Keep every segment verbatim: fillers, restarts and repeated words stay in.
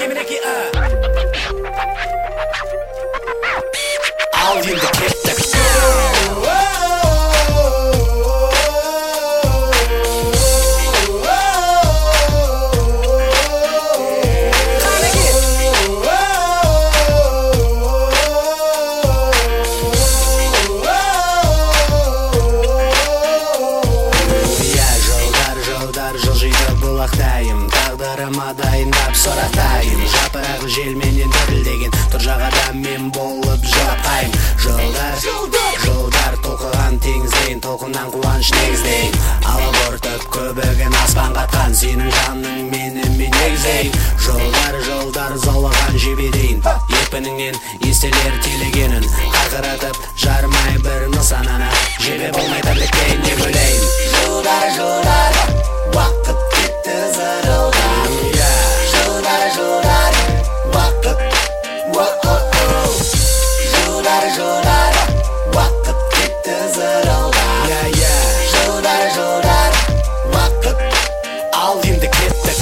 мінекей ал енді кеттік. Жылжиды бұлақтайым, тағдырыма дайындап сорақтайым. Жапырағы желменен дірілдеген тұр жағада мен болып жылапайым. Жылдар, жылдар толқыған теңіздейін, толқыннан қуаныш негіздейін. Алып ұртып көбіген аспан қатқан, сенің жаның мені мен негіздейін. Жылдар, жылдар заулаған жебедейін, екпініңнен естелер телегенін. Қақыратып жармай бір нысананы, жебе болмай тірліктейін не бөлейін. Жылдар, жылдар уақыт кетті зырылдап, жылдар, жылдар уақыт, жылдар, жылдар уақыт кетті зырылдап, жылдар, жылдар уақыт ал енді кеттік.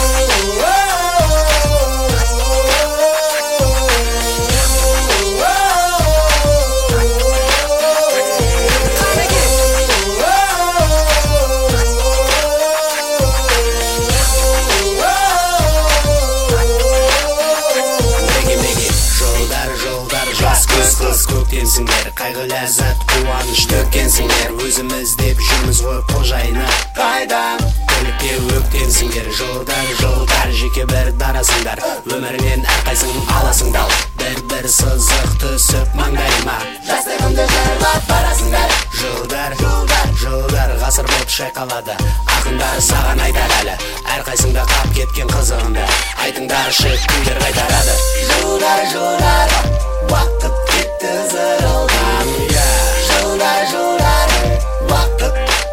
Көктемсіңдер, қайғы ләззат қуаныш төккенсіңдер. Өзіміз деп жүрміз ғой қожайыны қайдам көлікке өктемсіңдер. Жылдар, жылдар жеке бір дарасыңдар, өмірінен әрқайсың аласыңдал. Бір-бір сызық түсіп маңдайыма, жастығымды жырлап барасыңдар. Жылдар, жылдар, жылдар ғасыр болып шайқалады, ақындар саған айтар әлі, әрқайсыңда қап кеткен қызығымды айтыңдаршы, күндер қайтарады. Жылдар, жылдар уақыт кетті зырылдап, жылдар, жылдар уақыт